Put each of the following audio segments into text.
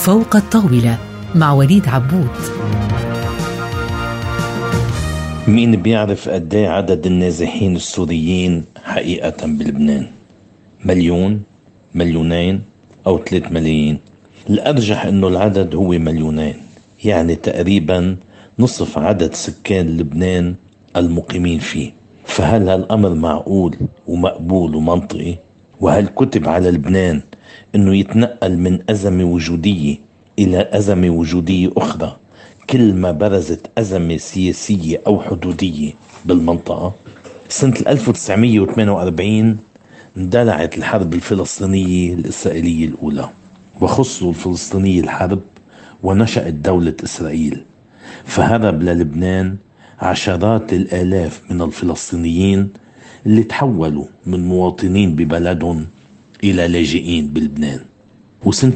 فوق الطاولة مع وليد عبود. مين بيعرف قديه عدد النازحين السوريين حقيقة بلبنان؟ 1,000,000 2,000,000 أو 3 ملايين؟ الأرجح أنه العدد هو 2,000,000، يعني تقريبا نصف عدد سكان لبنان المقيمين فيه. فهل هالأمر معقول ومقبول ومنطقي؟ وهل كتب على لبنان أنه يتنقل من أزمة وجودية إلى أزمة وجودية أخرى كل ما برزت أزمة سياسية أو حدودية بالمنطقة؟ سنة 1948 اندلعت الحرب الفلسطينية الإسرائيلية الأولى، وخصوا الفلسطينية الحرب ونشأت دولة إسرائيل، فهرب للبنان عشرات الآلاف من الفلسطينيين اللي تحولوا من مواطنين ببلدهم إلى لاجئين بلبنان. وسنة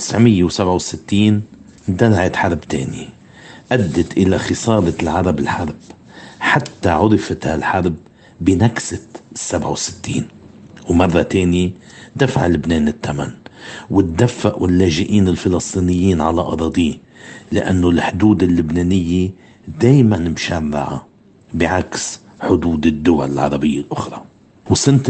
1967 اندلعت حرب تانية أدت إلى خسارة العرب الحرب، حتى عرفت هالحرب بنكسة 67. ومرة تانية دفع لبنان الثمن، وتدفقوا اللاجئين الفلسطينيين على أراضيه، لأنه الحدود اللبنانية دايما مشرعة بعكس حدود الدول العربية الأخرى. وسنة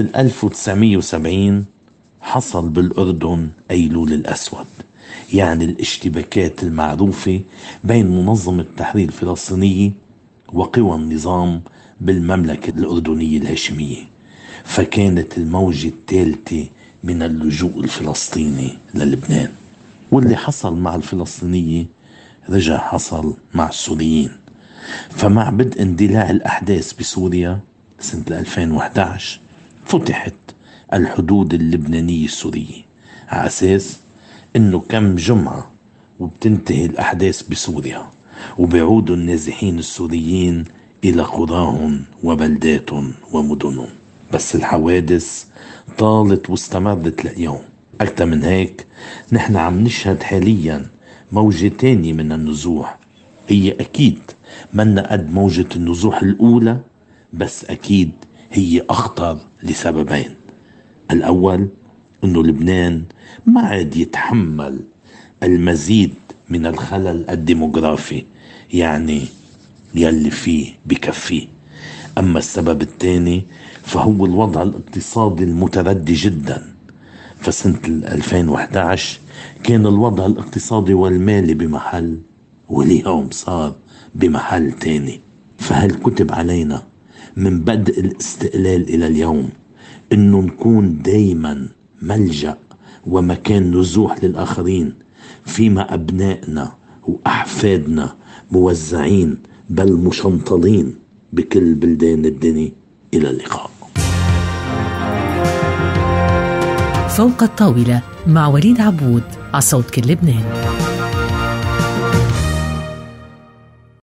1970 حصل بالأردن أيلول الأسود، يعني الاشتباكات المعروفة بين منظمة التحرير الفلسطينية وقوى النظام بالمملكة الأردنية الهاشمية، فكانت الموجة الثالثة من اللجوء الفلسطيني للبنان. واللي حصل مع الفلسطينية رجع حصل مع السوريين. فمع بدء اندلاع الأحداث بسوريا سنة 2011 فتحت الحدود اللبنانية السورية على أساس إنه كم جمعة وبتنتهي الأحداث بسوريا وبيعودوا النازحين السوريين إلى قراهم وبلداتهم ومدنهم. بس الحوادث طالت واستمرت لليوم. أكثر من هيك، نحن عم نشهد حاليا موجة تانية من النزوح، هي أكيد منا قد موجة النزوح الأولى، بس أكيد هي أخطر لسببين. الأول أنه لبنان ما عاد يتحمل المزيد من الخلل الديموغرافي، يعني يلي فيه بكفيه. أما السبب الثاني فهو الوضع الاقتصادي المتردي جدا. فسنة 2011 كان الوضع الاقتصادي والمالي بمحل، واليوم صار بمحل تاني. فهل كتب علينا من بدء الاستقلال إلى اليوم إنه نكون دايما ملجأ ومكان نزوح للآخرين، فيما أبنائنا وأحفادنا موزعين بل مشنطلين بكل بلدان الدنيا؟ إلى اللقاء. فوق الطاولة مع وليد عبود على صوت كل لبنان.